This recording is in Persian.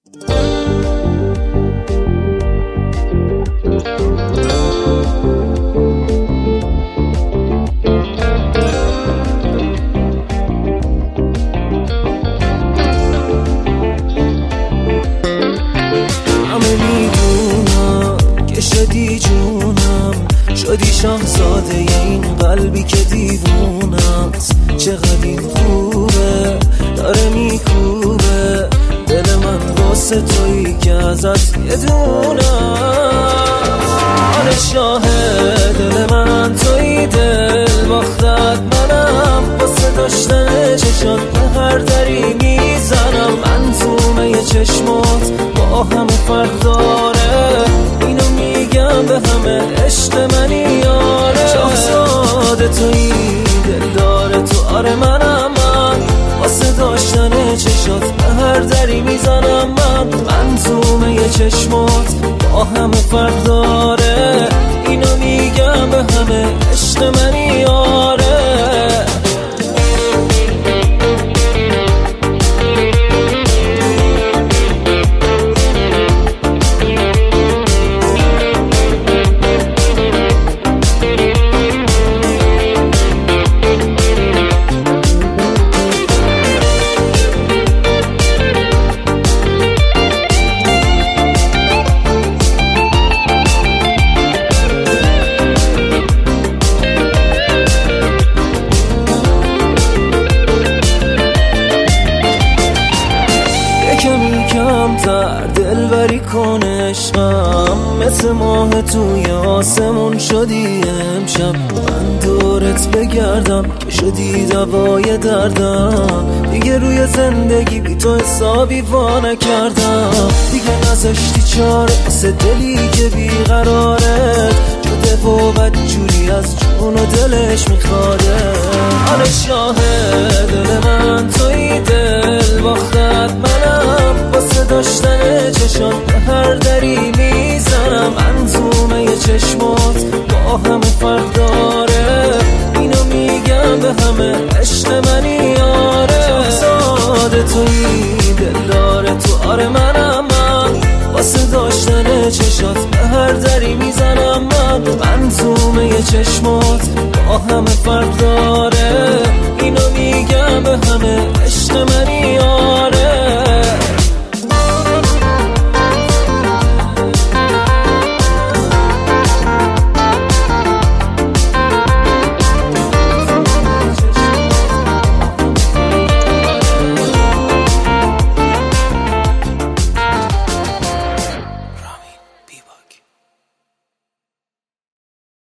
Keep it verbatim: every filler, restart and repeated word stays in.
همه میدونم که شدی جونم، شدی شاهزاده این قلبی که دیوونم. چقدر این خوبه داره میکوبه دل من واسه تویی که ازت یه دونم. آره شاهد دل من تویی، دل باختت منم، واسه داشتن چشات به هر دری میزنم. من تومه یه چشمات با همه فرق داره، اینو میگم به همه عشق منی یاره. شاهزاده تویی دل داره تو، آره منم من، واسه داشتن چشات به هر دری میزنم. من من تومه یه چشمات با همه فرق داره، اینو میگم به همه عشق منی یاره. کمی کمتر دلبری کن عشقم، مثل ماه توی آسمون شدی امشب. من دورت بگردم که شدی دوای دردم، دیگه روی زندگی بی تو حسابی وا نکردم. دیگه نذاشتی چاره واسه دلی که بیقراره، جده و بدجوری از جون و دلش میخواره. آره شاهد دل من تویی، دل باختت منم، واسه داشتن چشات به هر دری میزنم. من تومه یه چشمات با همه فرق داره، اینو میگم به همه عشق منی یاره. شاهزاده تویی دل داره تو، آره منم من، واسه داشتن چشات به هر دری میزنم. من من تومه یه چشمات با همه فرق داره، اینو میگم به همه عشق منی یاره.